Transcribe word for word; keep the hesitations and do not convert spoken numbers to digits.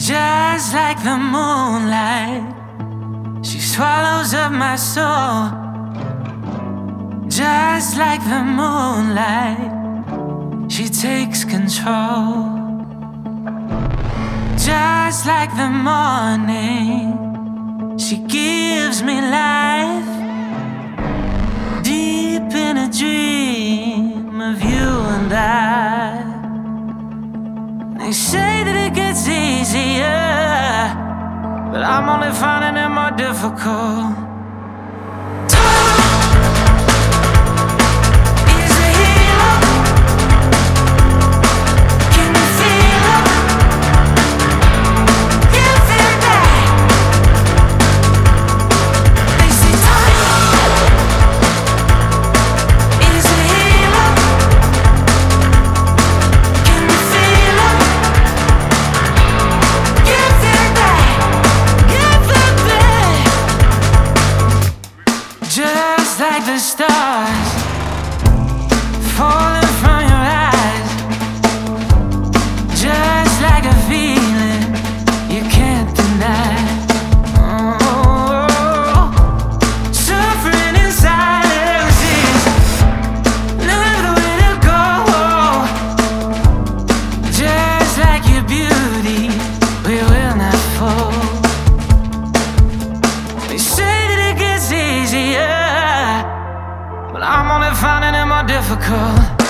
Just like the moonlight, she swallows up my soul. Just like the moonlight, she takes control. Just like the morning, she gives me life. Deep in a dream of you and I. They say that it gets easier, but I'm only finding it more difficult. Just like the stars falling from your eyes. Just like a feeling you can't deny. Oh, suffering in silence is never the way to go. Just like your beauty, we will not fall. They say that it gets easier, but I'm only finding it more difficult.